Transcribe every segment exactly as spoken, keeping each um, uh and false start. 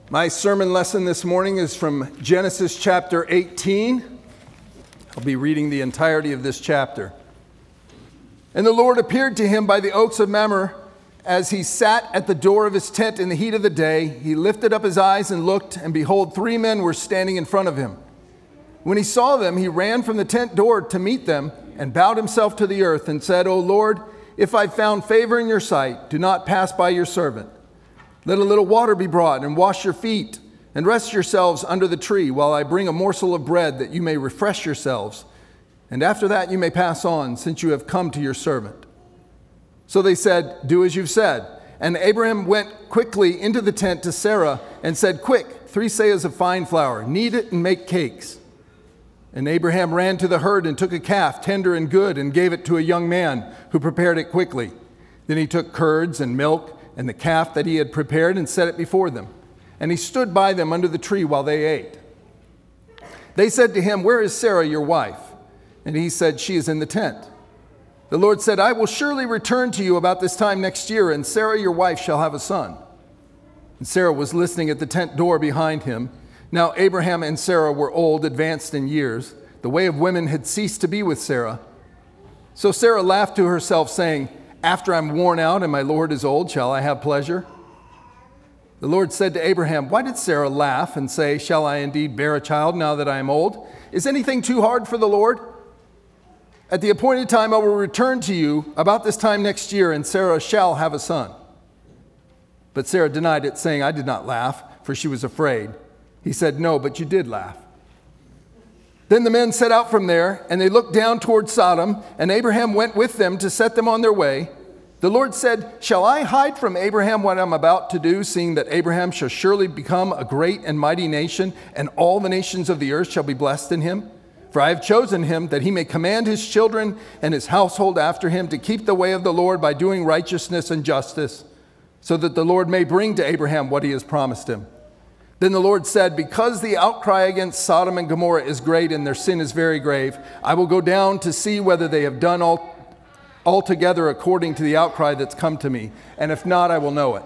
My sermon lesson this morning is from Genesis chapter eighteen. I'll be reading the entirety of this chapter. And the Lord appeared to him by the oaks of Mamre as he sat at the door of his tent in the heat of the day. He lifted up his eyes and looked, and behold, three men were standing in front of him. When he saw them, he ran from the tent door to meet them and bowed himself to the earth and said, O Lord, if I found favor in your sight, do not pass by your servant. Let a little water be brought, and wash your feet, and rest yourselves under the tree, while I bring a morsel of bread, that you may refresh yourselves. And after that you may pass on, since you have come to your servant. So they said, Do as you've said. And Abraham went quickly into the tent to Sarah, and said, Quick, three seahs of fine flour, knead it and make cakes. And Abraham ran to the herd and took a calf, tender and good, and gave it to a young man, who prepared it quickly. Then he took curds and milk, and the calf that he had prepared, and set it before them. And he stood by them under the tree while they ate. They said to him, Where is Sarah, your wife? And he said, She is in the tent. The Lord said, I will surely return to you about this time next year, and Sarah, your wife, shall have a son. And Sarah was listening at the tent door behind him. Now Abraham and Sarah were old, advanced in years. The way of women had ceased to be with Sarah. So Sarah laughed to herself, saying, After I'm worn out and my Lord is old, shall I have pleasure? The Lord said to Abraham, Why did Sarah laugh and say, Shall I indeed bear a child now that I am old? Is anything too hard for the Lord? At the appointed time I will return to you about this time next year, and Sarah shall have a son. But Sarah denied it, saying, I did not laugh, for she was afraid. He said, No, but you did laugh. Then the men set out from there, and they looked down toward Sodom, and Abraham went with them to set them on their way. The Lord said, Shall I hide from Abraham what I'm about to do, seeing that Abraham shall surely become a great and mighty nation, and all the nations of the earth shall be blessed in him? For I have chosen him, that he may command his children and his household after him to keep the way of the Lord by doing righteousness and justice, so that the Lord may bring to Abraham what he has promised him. Then the Lord said, Because the outcry against Sodom and Gomorrah is great and their sin is very grave, I will go down to see whether they have done all, altogether according to the outcry that's come to me, and if not, I will know it.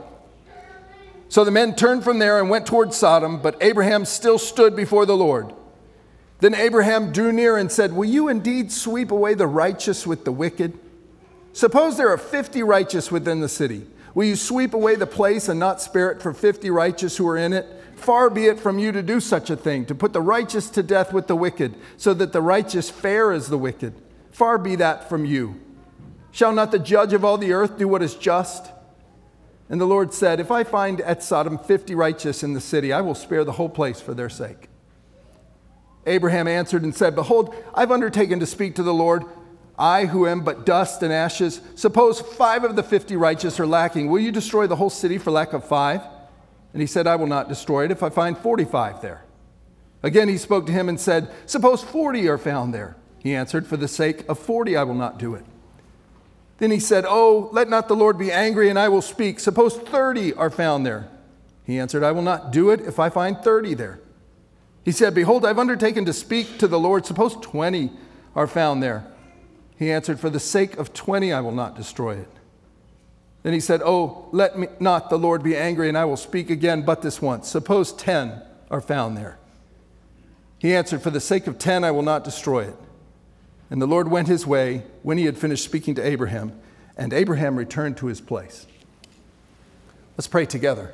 So the men turned from there and went toward Sodom, but Abraham still stood before the Lord. Then Abraham drew near and said, Will you indeed sweep away the righteous with the wicked? Suppose there are fifty righteous within the city. Will you sweep away the place and not spare it for fifty righteous who are in it? Far be it from you to do such a thing, to put the righteous to death with the wicked, so that the righteous fare as the wicked. Far be that from you. Shall not the judge of all the earth do what is just? And the Lord said, If I find at Sodom fifty righteous in the city, I will spare the whole place for their sake. Abraham answered and said, Behold, I've undertaken to speak to the Lord, I who am but dust and ashes. Suppose five of the fifty righteous are lacking. Will you destroy the whole city for lack of five? And he said, I will not destroy it if I find forty-five there. Again he spoke to him and said, Suppose forty are found there. He answered, For the sake of forty I will not do it. Then he said, Oh, let not the Lord be angry, and I will speak. Suppose thirty are found there. He answered, I will not do it if I find thirty there. He said, Behold, I've undertaken to speak to the Lord. Suppose twenty are found there. He answered, For the sake of twenty I will not destroy it. Then he said, Oh, let me not the Lord be angry, and I will speak again but this once. Suppose ten are found there. He answered, For the sake of ten I will not destroy it. And the Lord went his way when he had finished speaking to Abraham, and Abraham returned to his place. Let's pray together.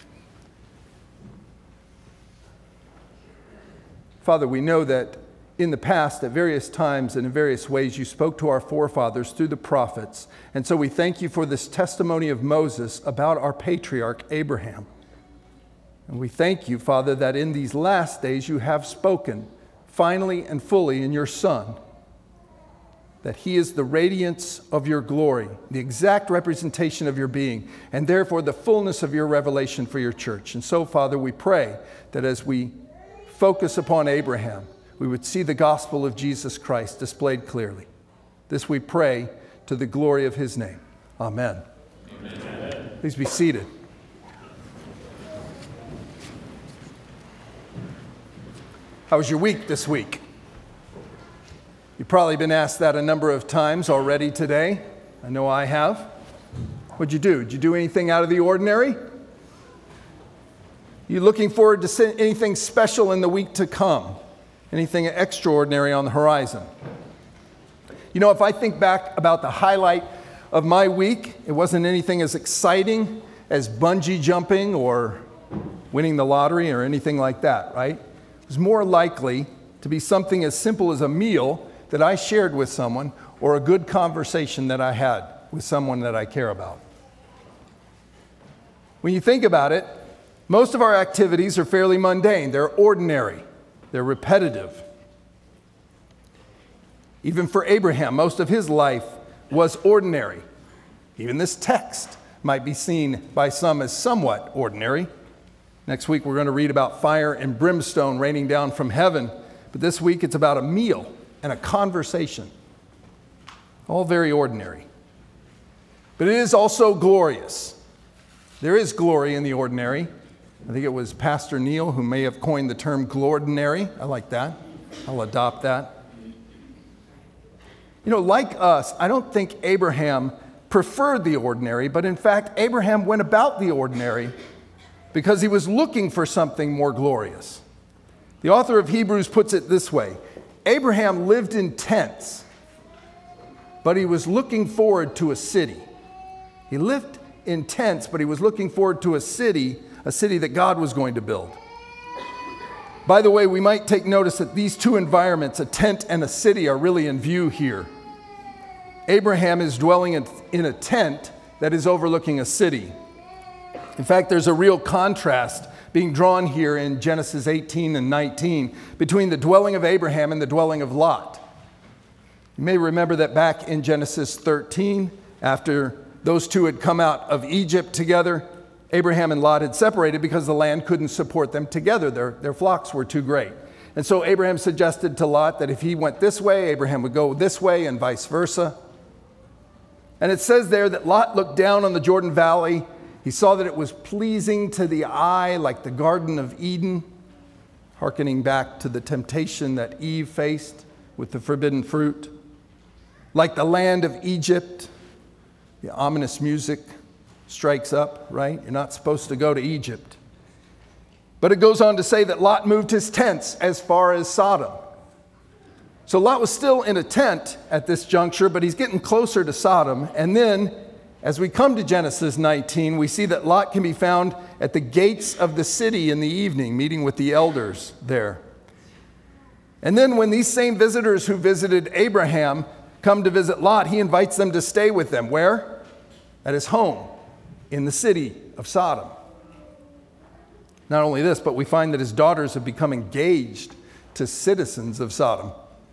Father, we know that in the past, at various times and in various ways, you spoke to our forefathers through the prophets. And so we thank you for this testimony of Moses about our patriarch Abraham. And we thank you, Father, that in these last days you have spoken finally and fully in your Son, that he is the radiance of your glory, the exact representation of your being, and therefore the fullness of your revelation for your church. And so, Father, we pray that as we focus upon Abraham, we would see the gospel of Jesus Christ displayed clearly. This we pray to the glory of his name. Amen. Amen. Please be seated. How was your week this week? You've probably been asked that a number of times already today. I know I have. What'd you do? Did you do anything out of the ordinary? You looking forward to seeing anything special in the week to come? Anything extraordinary on the horizon? You know, if I think back about the highlight of my week, it wasn't anything as exciting as bungee jumping or winning the lottery or anything like that, right? It was more likely to be something as simple as a meal that I shared with someone or a good conversation that I had with someone that I care about. When you think about it, most of our activities are fairly mundane. They're ordinary. They're repetitive. Even for Abraham, most of his life was ordinary. Even this text might be seen by some as somewhat ordinary. Next week, we're going to read about fire and brimstone raining down from heaven. But this week, it's about a meal and a conversation. All very ordinary. But it is also glorious. There is glory in the ordinary. I think it was Pastor Neil who may have coined the term glordinary. I like that. I'll adopt that. You know, like us, I don't think Abraham preferred the ordinary, but in fact, Abraham went about the ordinary because he was looking for something more glorious. The author of Hebrews puts it this way: Abraham lived in tents, but he was looking forward to a city. He lived in tents, but he was looking forward to a city, a city that God was going to build. By the way, we might take notice that these two environments, a tent and a city, are really in view here. Abraham is dwelling in, in a tent that is overlooking a city. In fact, there's a real contrast being drawn here in Genesis eighteen and nineteen between the dwelling of Abraham and the dwelling of Lot. You may remember that back in Genesis thirteen, after those two had come out of Egypt together, Abraham and Lot had separated because the land couldn't support them together. Their, their flocks were too great. And so Abraham suggested to Lot that if he went this way, Abraham would go this way, and vice versa. And it says there that Lot looked down on the Jordan Valley. He saw that it was pleasing to the eye, like the Garden of Eden, hearkening back to the temptation that Eve faced with the forbidden fruit. Like the land of Egypt, the ominous music strikes up, right? You're not supposed to go to Egypt. But it goes on to say that Lot moved his tents as far as Sodom. So Lot was still in a tent at this juncture, but he's getting closer to Sodom. And then, as we come to Genesis nineteen, we see that Lot can be found at the gates of the city in the evening, meeting with the elders there. And then when these same visitors who visited Abraham come to visit Lot, he invites them to stay with them. Where? At his home in the city of Sodom. Not only this, but we find that his daughters have become engaged to citizens of Sodom.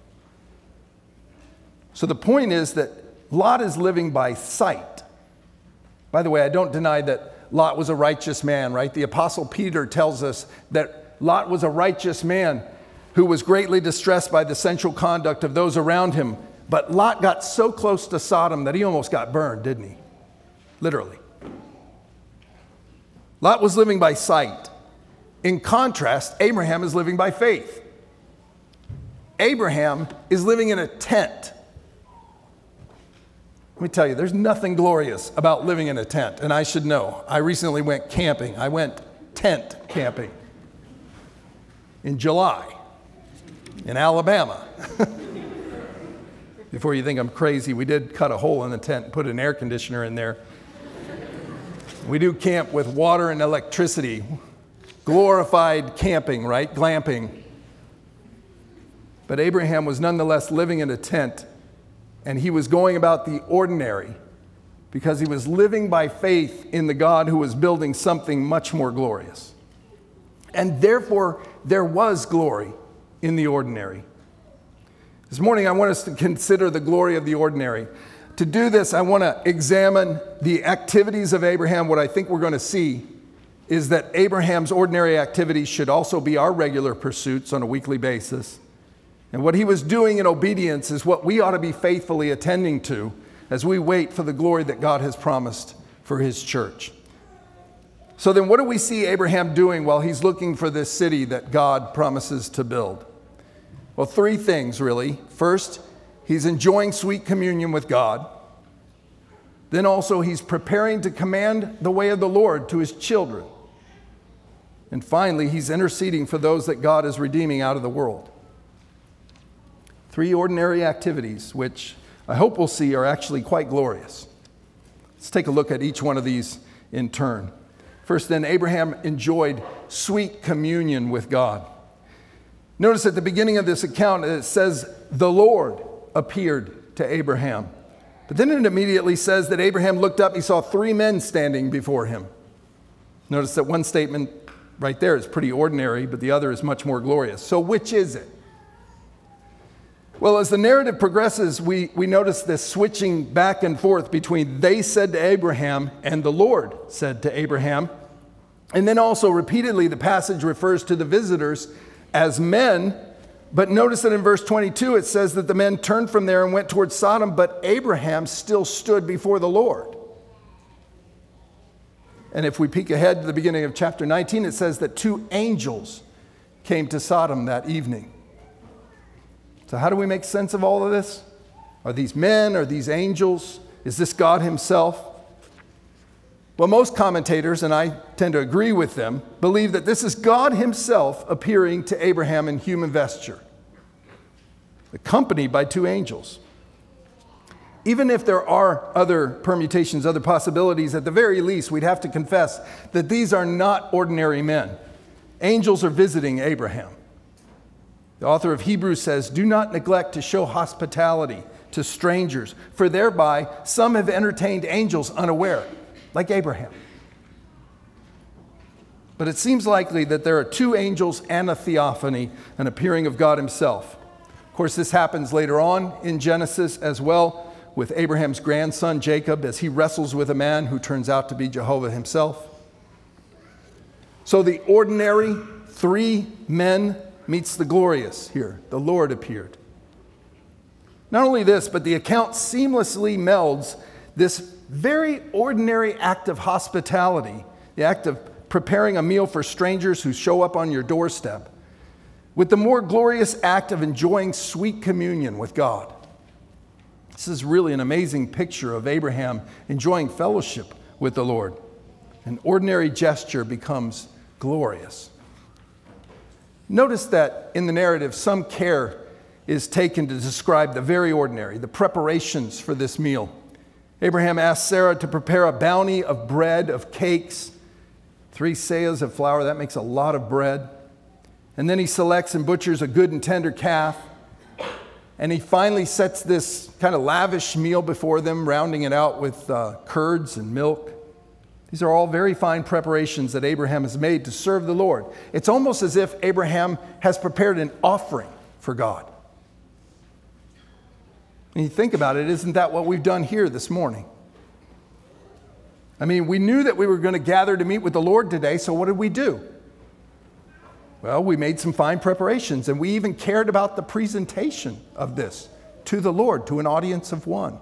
So the point is that Lot is living by sight. By the way, I don't deny that Lot was a righteous man, right? The Apostle Peter tells us that Lot was a righteous man who was greatly distressed by the sensual conduct of those around him. But Lot got so close to Sodom that he almost got burned, didn't he? Literally. Lot was living by sight. In contrast, Abraham is living by faith. Abraham is living in a tent. Let me tell you, there's nothing glorious about living in a tent, and I should know. I recently went camping. I went tent camping in July in Alabama. Before you think I'm crazy, we did cut a hole in the tent and put an air conditioner in there. We do camp with water and electricity. Glorified camping, right? Glamping. But Abraham was nonetheless living in a tent, and he was going about the ordinary because he was living by faith in the God who was building something much more glorious. And therefore, there was glory in the ordinary. This morning, I want us to consider the glory of the ordinary. To do this, I want to examine the activities of Abraham. What I think we're going to see is that Abraham's ordinary activities should also be our regular pursuits on a weekly basis. And what he was doing in obedience is what we ought to be faithfully attending to as we wait for the glory that God has promised for his church. So then what do we see Abraham doing while he's looking for this city that God promises to build? Well, three things really. First, he's enjoying sweet communion with God. Then also he's preparing to command the way of the Lord to his children. And finally, he's interceding for those that God is redeeming out of the world. Three ordinary activities, which I hope we'll see are actually quite glorious. Let's take a look at each one of these in turn. First, then, Abraham enjoyed sweet communion with God. Notice at the beginning of this account, it says, the Lord appeared to Abraham. But then it immediately says that Abraham looked up, he saw three men standing before him. Notice that one statement right there is pretty ordinary, but the other is much more glorious. So which is it? Well, as the narrative progresses, we, we notice this switching back and forth between they said to Abraham and the Lord said to Abraham. And then also repeatedly the passage refers to the visitors as men. But notice that in verse twenty-two it says that the men turned from there and went towards Sodom, but Abraham still stood before the Lord. And if we peek ahead to the beginning of chapter nineteen, it says that two angels came to Sodom that evening. So how do we make sense of all of this? Are these men? Are these angels? Is this God himself? Well, most commentators, and I tend to agree with them, believe that this is God himself appearing to Abraham in human vesture, accompanied by two angels. Even if there are other permutations, other possibilities, at the very least, we'd have to confess that these are not ordinary men. Angels are visiting Abraham. The author of Hebrews says, do not neglect to show hospitality to strangers, for thereby some have entertained angels unaware, like Abraham. But it seems likely that there are two angels and a theophany, an appearing of God himself. Of course, this happens later on in Genesis as well, with Abraham's grandson Jacob as he wrestles with a man who turns out to be Jehovah himself. So the ordinary three men meets the glorious here. The Lord appeared. Not only this, but the account seamlessly melds this very ordinary act of hospitality, the act of preparing a meal for strangers who show up on your doorstep, with the more glorious act of enjoying sweet communion with God. This is really an amazing picture of Abraham enjoying fellowship with the Lord. An ordinary gesture becomes glorious. Notice that in the narrative, some care is taken to describe the very ordinary, the preparations for this meal. Abraham asked Sarah to prepare a bounty of bread, of cakes, three seahs of flour. That makes a lot of bread. And then he selects and butchers a good and tender calf. And he finally sets this kind of lavish meal before them, rounding it out with uh, curds and milk. These are all very fine preparations that Abraham has made to serve the Lord. It's almost as if Abraham has prepared an offering for God. And you think about it, isn't that what we've done here this morning? I mean, we knew that we were going to gather to meet with the Lord today, so what did we do? Well, we made some fine preparations, and we even cared about the presentation of this to the Lord, to an audience of one.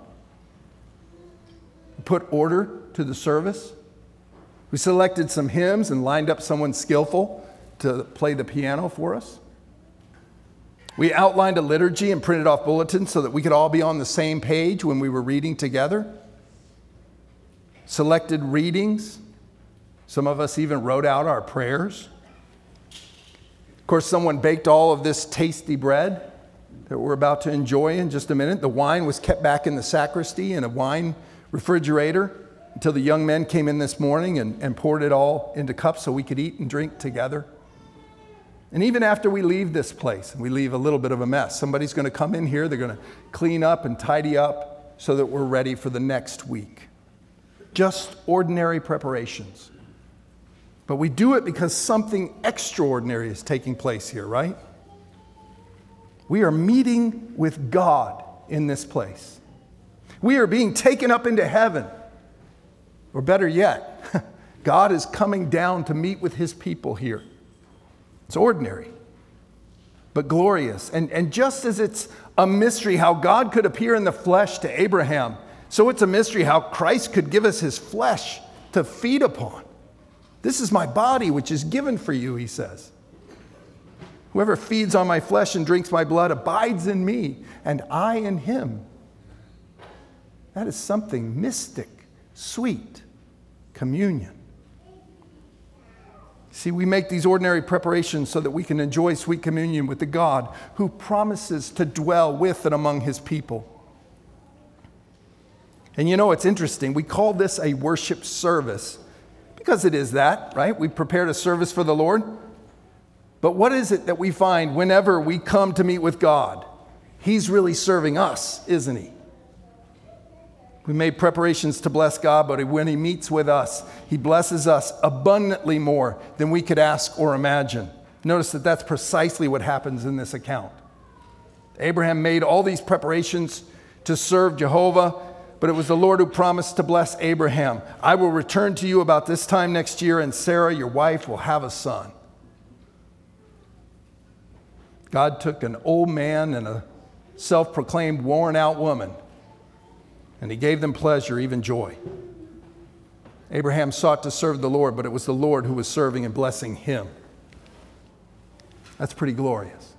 We put order to the service. We selected some hymns and lined up someone skillful to play the piano for us. We outlined a liturgy and printed off bulletins so that we could all be on the same page when we were reading together. Selected readings. Some of us even wrote out our prayers. Of course, someone baked all of this tasty bread that we're about to enjoy in just a minute. The wine was kept back in the sacristy in a wine refrigerator until the young men came in this morning and, and poured it all into cups so we could eat and drink together. And even after we leave this place, we leave a little bit of a mess. Somebody's going to come in here, they're going to clean up and tidy up so that we're ready for the next week. Just ordinary preparations. But we do it because something extraordinary is taking place here, right? We are meeting with God in this place. We are being taken up into heaven. Or better yet, God is coming down to meet with his people here. It's ordinary, but glorious. And, and just as it's a mystery how God could appear in the flesh to Abraham, so it's a mystery how Christ could give us his flesh to feed upon. This is my body, which is given for you, he says. Whoever feeds on my flesh and drinks my blood abides in me, and I in him. That is something mystic, sweet, communion. See, we make these ordinary preparations so that we can enjoy sweet communion with the God who promises to dwell with and among his people. And you know, it's interesting. We call this a worship service because it is that, right? We prepared a service for the Lord. But what is it that we find whenever we come to meet with God? He's really serving us, isn't he? We made preparations to bless God, but when he meets with us, he blesses us abundantly more than we could ask or imagine. Notice that that's precisely what happens in this account. Abraham made all these preparations to serve Jehovah, but it was the Lord who promised to bless Abraham. I will return to you about this time next year, and Sarah, your wife, will have a son. God took an old man and a self-proclaimed worn-out woman, and he gave them pleasure, even joy. Abraham sought to serve the Lord, but it was the Lord who was serving and blessing him. That's pretty glorious.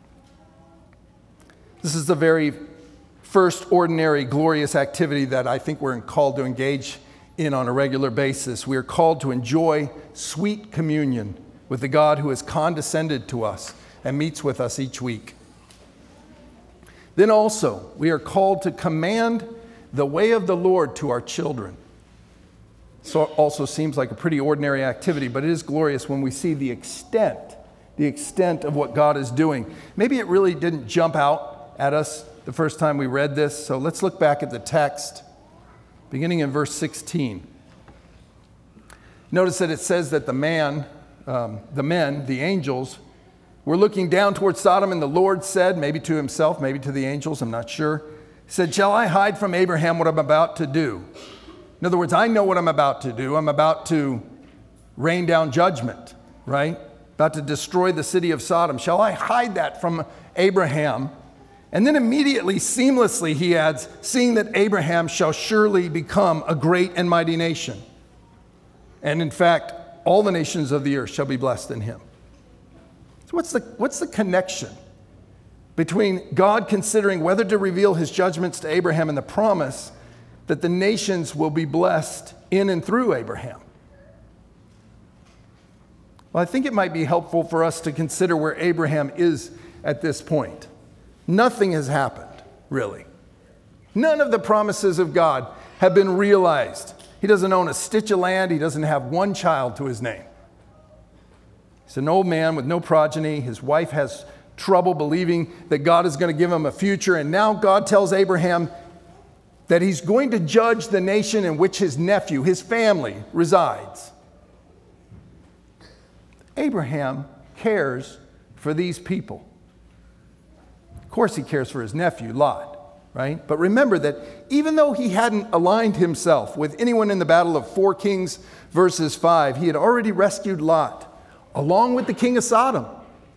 This is the very first ordinary, glorious activity that I think we're called to engage in on a regular basis. We are called to enjoy sweet communion with the God who has condescended to us and meets with us each week. Then also, we are called to command the way of the Lord to our children. So also seems like a pretty ordinary activity, but it is glorious when we see the extent, the extent of what God is doing. Maybe it really didn't jump out at us the first time we read this, so let's look back at the text, beginning in verse sixteen. Notice that it says that the man, um, the men, the angels, were looking down towards Sodom, and the Lord said, maybe to himself, maybe to the angels, I'm not sure, he said, shall I hide from Abraham what I'm about to do? In other words, I know what I'm about to do. I'm about to rain down judgment, right? About to destroy the city of Sodom. Shall I hide that from Abraham? And then immediately, seamlessly, he adds, seeing that Abraham shall surely become a great and mighty nation. And in fact, all the nations of the earth shall be blessed in him. So what's the, what's the connection between God considering whether to reveal his judgments to Abraham and the promise that the nations will be blessed in and through Abraham? Well, I think it might be helpful for us to consider where Abraham is at this point. Nothing has happened, really. None of the promises of God have been realized. He doesn't own a stitch of land. He doesn't have one child to his name. He's an old man with no progeny. His wife has trouble believing that God is going to give him a future. And now God tells Abraham that he's going to judge the nation in which his nephew, his family, resides. Abraham cares for these people. Of course, he cares for his nephew, Lot, right? But remember that even though he hadn't aligned himself with anyone in the battle of four Kings verses five, he had already rescued Lot, along with the king of Sodom,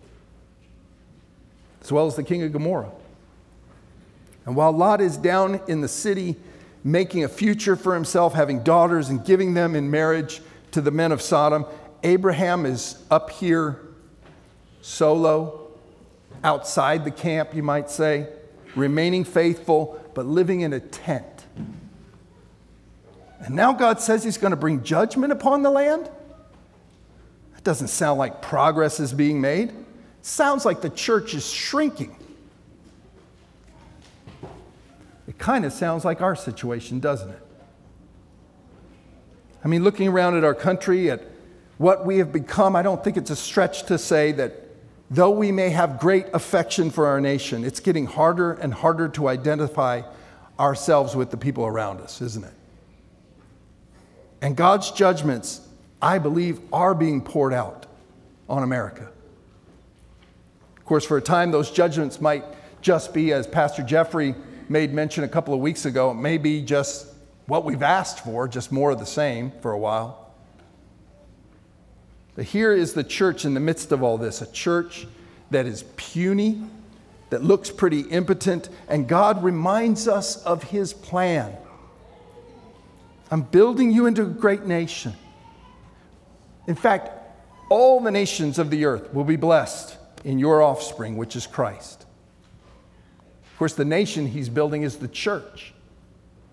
as well as the king of Gomorrah. And while Lot is down in the city making a future for himself, having daughters and giving them in marriage to the men of Sodom, Abraham is up here solo, outside the camp, you might say, remaining faithful, but living in a tent. And now God says he's going to bring judgment upon the land? That doesn't sound like progress is being made. It sounds like the church is shrinking. It kind of sounds like our situation, doesn't it? I mean, looking around at our country, at what we have become, I don't think it's a stretch to say that though we may have great affection for our nation, it's getting harder and harder to identify ourselves with the people around us, isn't it? And God's judgments, I believe, are being poured out on America. Of course, for a time, those judgments might just be, as Pastor Jeffrey made mention a couple of weeks ago, it may be just what we've asked for, just more of the same for a while. But here is the church in the midst of all this, a church that is puny, that looks pretty impotent, and God reminds us of his plan. I'm building you into a great nation. In fact, all the nations of the earth will be blessed in your offspring, which is Christ. Of course, the nation he's building is the church.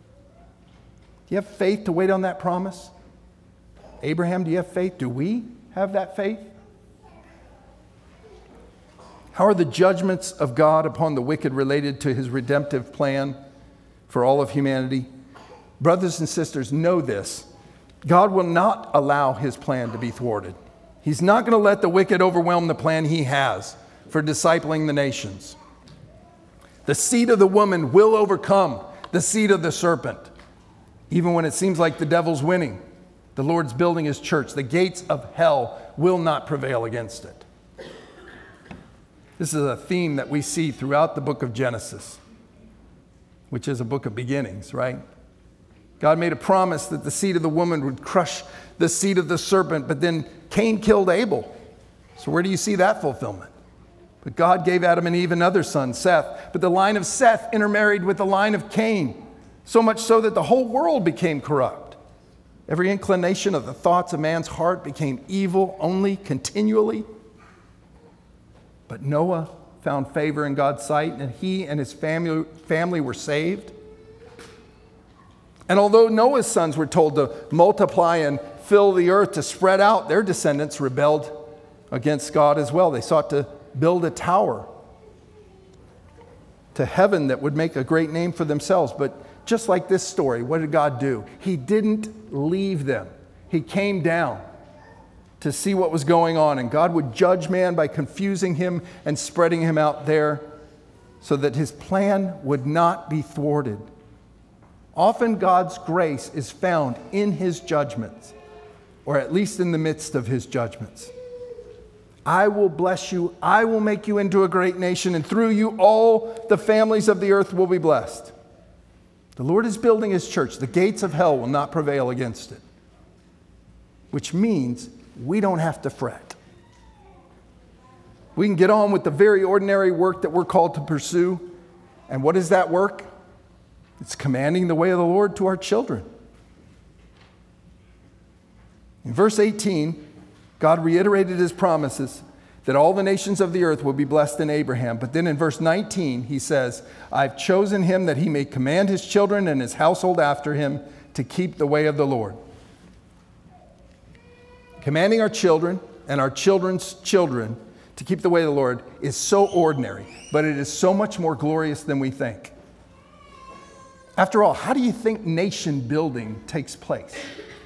Do you have faith to wait on that promise? Abraham, do you have faith? Do we have that faith? How are the judgments of God upon the wicked related to his redemptive plan for all of humanity? Brothers and sisters, know this. God will not allow his plan to be thwarted. He's not going to let the wicked overwhelm the plan he has for discipling the nations. The seed of the woman will overcome the seed of the serpent. Even when it seems like the devil's winning, the Lord's building his church. The gates of hell will not prevail against it. This is a theme that we see throughout the book of Genesis, which is a book of beginnings, right? God made a promise that the seed of the woman would crush the seed of the serpent, but then Cain killed Abel. So where do you see that fulfillment? But God gave Adam and Eve another son, Seth. But the line of Seth intermarried with the line of Cain, so much so that the whole world became corrupt. Every inclination of the thoughts of man's heart became evil only continually. But Noah found favor in God's sight, and he and his family, family were saved. And although Noah's sons were told to multiply and fill the earth, to spread out, their descendants rebelled against God as well. They sought to build a tower to heaven that would make a great name for themselves. But just like this story, what did God do? He didn't leave them. He came down to see what was going on, and God would judge man by confusing him and spreading him out there so that his plan would not be thwarted. Often God's grace is found in his judgments, or at least in the midst of his judgments. I will bless you, I will make you into a great nation, and through you all the families of the earth will be blessed. The Lord is building his church. The gates of hell will not prevail against it, which means we don't have to fret. We can get on with the very ordinary work that we're called to pursue. And what is that work? It's commanding the way of the Lord to our children. In verse eighteen, God reiterated his promises that all the nations of the earth will be blessed in Abraham. But then in verse nineteen, he says, I've chosen him that he may command his children and his household after him to keep the way of the Lord. Commanding our children and our children's children to keep the way of the Lord is so ordinary, but it is so much more glorious than we think. After all, how do you think nation building takes place?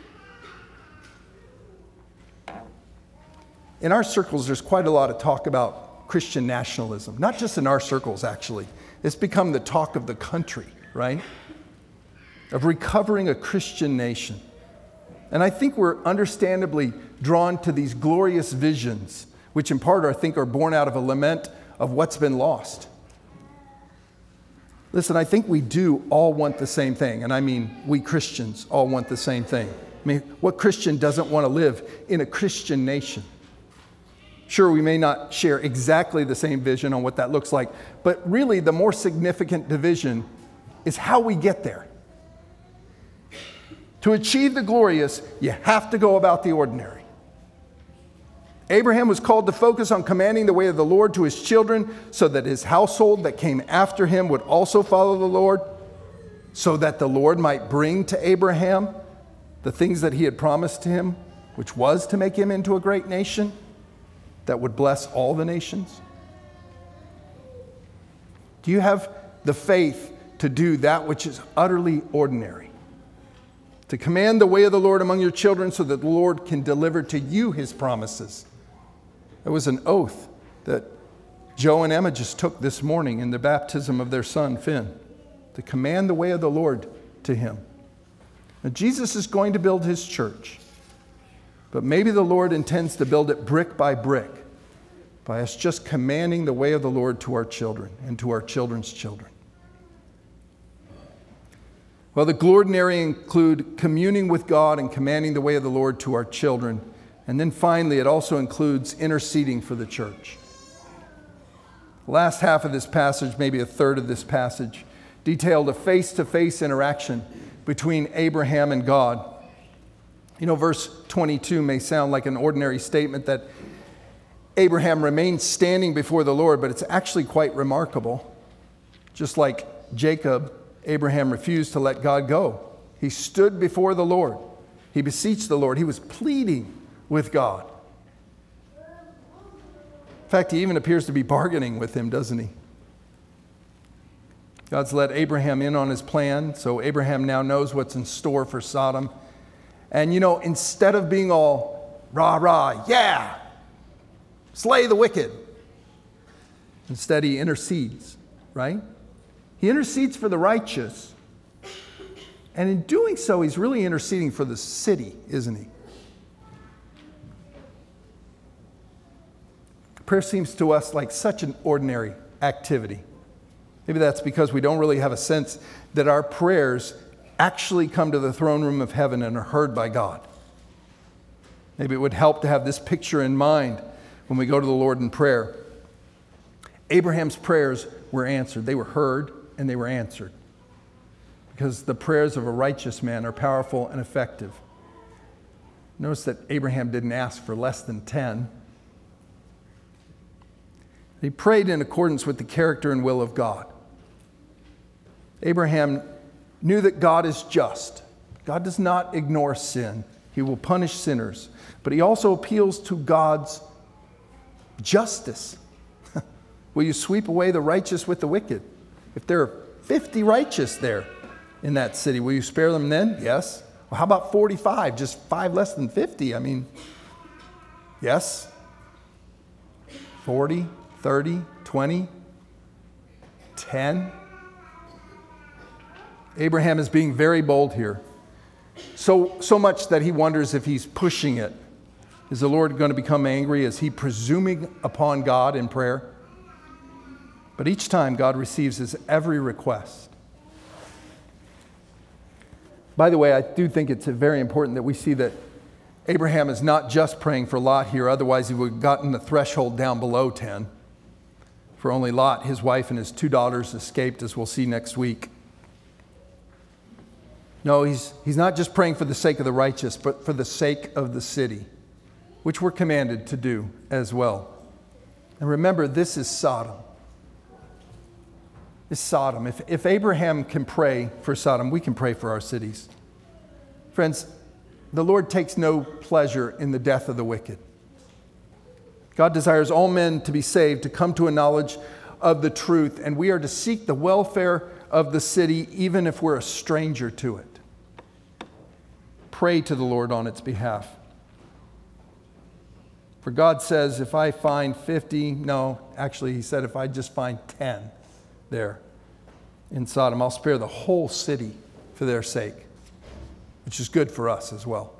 In our circles, there's quite a lot of talk about Christian nationalism. Not just in our circles, actually. It's become the talk of the country, right? Of recovering a Christian nation. And I think we're understandably drawn to these glorious visions, which in part, I think, are born out of a lament of what's been lost. Listen, I think we do all want the same thing. And I mean, we Christians all want the same thing. I mean, what Christian doesn't want to live in a Christian nation? Sure, we may not share exactly the same vision on what that looks like, but really the more significant division is how we get there. To achieve the glorious, you have to go about the ordinary. Abraham was called to focus on commanding the way of the Lord to his children so that his household that came after him would also follow the Lord, so that the Lord might bring to Abraham the things that he had promised to him, which was to make him into a great nation that would bless all the nations. Do you have the faith to do that which is utterly ordinary? To command the way of the Lord among your children so that the Lord can deliver to you his promises. It was an oath that Joe and Emma just took this morning in the baptism of their son, Finn, to command the way of the Lord to him. Now, Jesus is going to build his church, but maybe the Lord intends to build it brick by brick by us just commanding the way of the Lord to our children and to our children's children. Well, the ordinary include communing with God and commanding the way of the Lord to our children. And then finally, it also includes interceding for the church. The last half of this passage, maybe a third of this passage, detailed a face-to-face interaction between Abraham and God. You know, verse twenty-two may sound like an ordinary statement that Abraham remained standing before the Lord, but it's actually quite remarkable. Just like Jacob, Abraham refused to let God go. He stood before the Lord. He beseeched the Lord. He was pleading with God. In fact, he even appears to be bargaining with him, doesn't he? God's let Abraham in on his plan, so Abraham now knows what's in store for Sodom. And you know, instead of being all rah, rah, yeah, slay the wicked, instead he intercedes, right? He intercedes for the righteous. And in doing so, he's really interceding for the city, isn't he? Prayer seems to us like such an ordinary activity. Maybe that's because we don't really have a sense that our prayers actually come to the throne room of heaven and are heard by God. Maybe it would help to have this picture in mind when we go to the Lord in prayer. Abraham's prayers were answered. They were heard and they were answered. Because the prayers of a righteous man are powerful and effective. Notice that Abraham didn't ask for less than ten. He prayed in accordance with the character and will of God. Abraham knew that God is just. God does not ignore sin. He will punish sinners. But he also appeals to God's justice. Will you sweep away the righteous with the wicked? If there are fifty righteous there in that city, will you spare them then? Yes. Well, how about forty-five? Just five less than fifty? I mean, yes. forty, thirty, twenty, ten. Abraham is being very bold here. So, so much that he wonders if he's pushing it. Is the Lord going to become angry? Is he presuming upon God in prayer? But each time God receives his every request. By the way, I do think it's very important that we see that Abraham is not just praying for Lot here, otherwise he would have gotten the threshold down below ten. For only Lot, his wife, and his two daughters escaped, as we'll see next week. No, he's, he's not just praying for the sake of the righteous, but for the sake of the city, which we're commanded to do as well. And remember, this is Sodom. It's Sodom. If, if Abraham can pray for Sodom, we can pray for our cities. Friends, the Lord takes no pleasure in the death of the wicked. God desires all men to be saved, to come to a knowledge of the truth, and we are to seek the welfare of the city, even if we're a stranger to it. Pray to the Lord on its behalf. For God says, if I find fifty, no, actually he said, if I just find ten there in Sodom, I'll spare the whole city for their sake, which is good for us as well.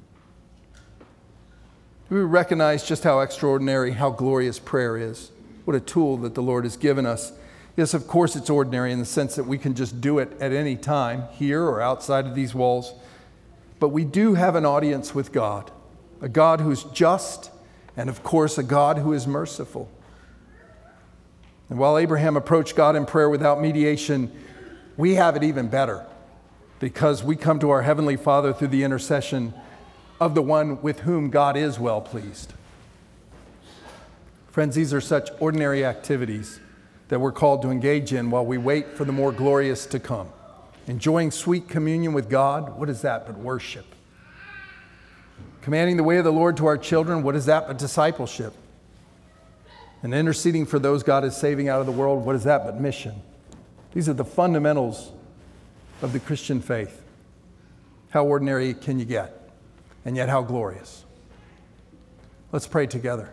We recognize just how extraordinary, how glorious prayer is. What a tool that the Lord has given us. Yes, of course it's ordinary in the sense that we can just do it at any time, here or outside of these walls. But we do have an audience with God, a God who's just, and of course a God who is merciful. And while Abraham approached God in prayer without mediation, we have it even better, because we come to our Heavenly Father through the intercession of the one with whom God is well pleased. Friends, these are such ordinary activities that we're called to engage in while we wait for the more glorious to come. Enjoying sweet communion with God, what is that but worship? Commanding the way of the Lord to our children, what is that but discipleship? And interceding for those God is saving out of the world, what is that but mission? These are the fundamentals of the Christian faith. How ordinary can you get? And yet how glorious. Let's pray together.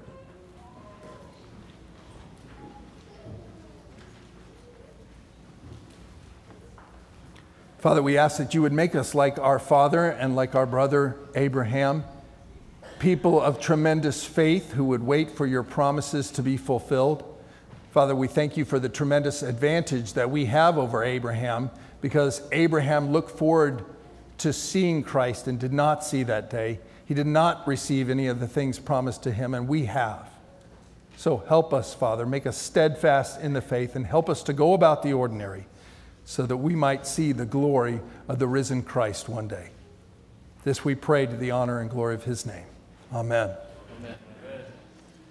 Father, we ask that you would make us like our father and like our brother Abraham, people of tremendous faith who would wait for your promises to be fulfilled. Father, we thank you for the tremendous advantage that we have over Abraham, because Abraham looked forward to seeing Christ and did not see that day. He did not receive any of the things promised to him, and we have. So help us, Father, make us steadfast in the faith, and help us to go about the ordinary, so that we might see the glory of the risen Christ one day. This we pray to the honor and glory of his name. Amen. Amen.